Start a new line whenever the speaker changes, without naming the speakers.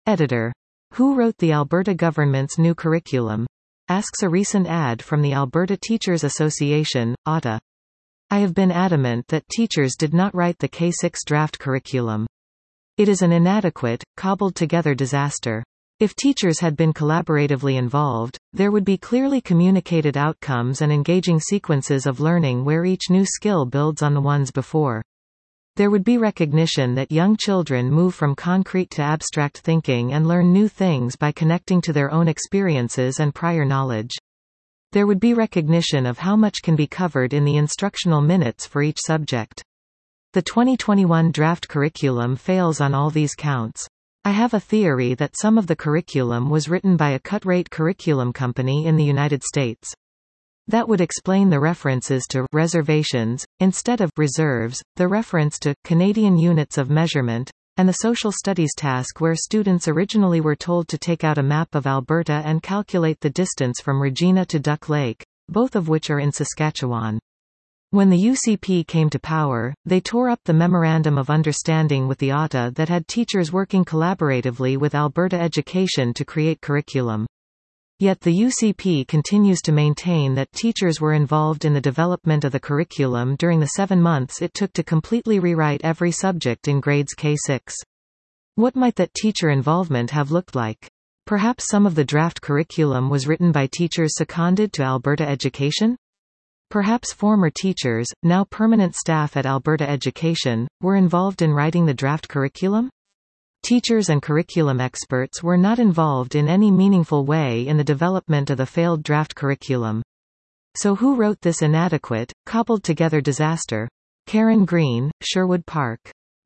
Editor. Who wrote the Alberta government's new curriculum? Asks a recent ad from the Alberta Teachers Association, ATA. I have been adamant that teachers did not write the K6 draft curriculum. It is an inadequate, cobbled-together disaster. If teachers had been collaboratively involved, there would be clearly communicated outcomes and engaging sequences of learning where each new skill builds on the ones before. There would be recognition that young children move from concrete to abstract thinking and learn new things by connecting to their own experiences and prior knowledge. There would be recognition of how much can be covered in the instructional minutes for each subject. The 2021 draft curriculum fails on all these counts. I have a theory that some of the curriculum was written by a cut-rate curriculum company in the United States. That would explain the references to reservations, instead of reserves, the reference to Canadian units of measurement, and the social studies task where students originally were told to take out a map of Alberta and calculate the distance from Regina to Duck Lake, both of which are in Saskatchewan. When the UCP came to power, they tore up the Memorandum of Understanding with the ATA that had teachers working collaboratively with Alberta Education to create curriculum. Yet the UCP continues to maintain that teachers were involved in the development of the curriculum during the 7 months it took to completely rewrite every subject in grades K6. What might that teacher involvement have looked like? Perhaps some of the draft curriculum was written by teachers seconded to Alberta Education? Perhaps former teachers, now permanent staff at Alberta Education, were involved in writing the draft curriculum? Teachers and curriculum experts were not involved in any meaningful way in the development of the failed draft curriculum. So who wrote this inadequate, cobbled-together disaster? Karen Green, Sherwood Park.